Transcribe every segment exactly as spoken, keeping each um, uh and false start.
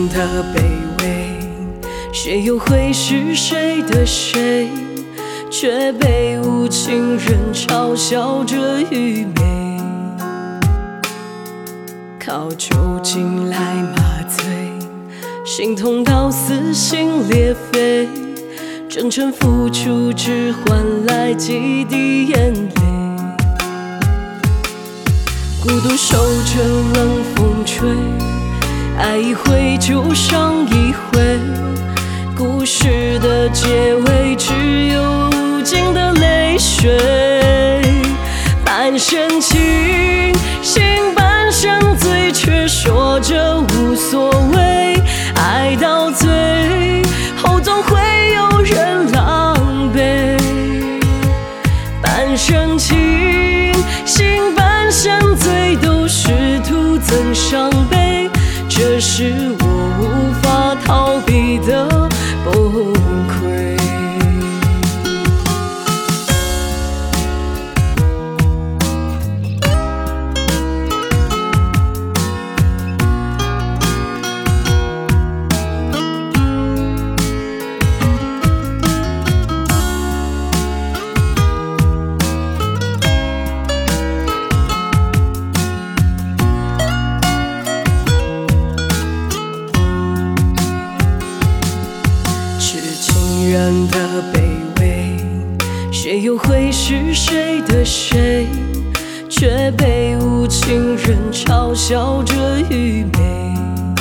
的卑微，谁又会是谁的谁？却被无情人嘲笑着愚昧。靠酒精来麻醉，心痛到撕心裂肺，真诚付出只换来几滴眼泪。孤独守着冷风吹，爱一回就伤一回，故事的结尾只有无尽的泪水。半生情，心半生醉，却说着无所谓。爱到最后总会有人狼狈。半生情，心半生醉，都是徒增伤悲。这是我无法逃避的崩溃。人的卑微，谁又会是谁的谁？却被无情人嘲笑着愚昧。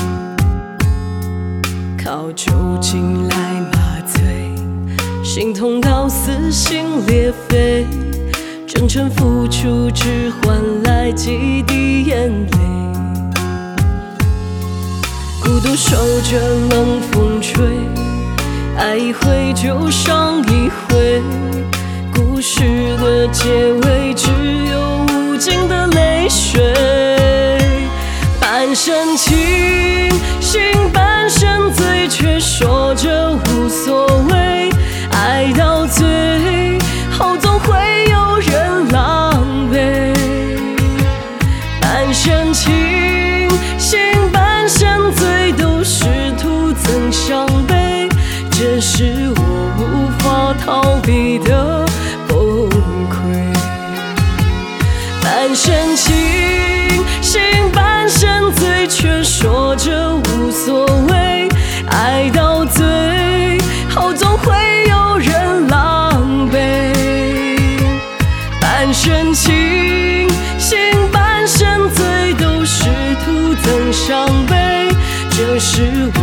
靠酒精来麻醉，心痛到撕心裂肺，真诚付出只换来几滴眼泪。孤独守着冷风吹，爱一回就伤一回，故事的结尾只有无尽的泪水。半生情，心半生醉，却说着无所谓。爱到最后总会有人狼狈。半生情，心半生醉，都是徒增伤悲。这是我无法逃避的崩溃。半生情，心半生醉，却说着无所谓。爱到最后总会有人狼狈。半生情，心半生醉，都是徒增伤悲。这是我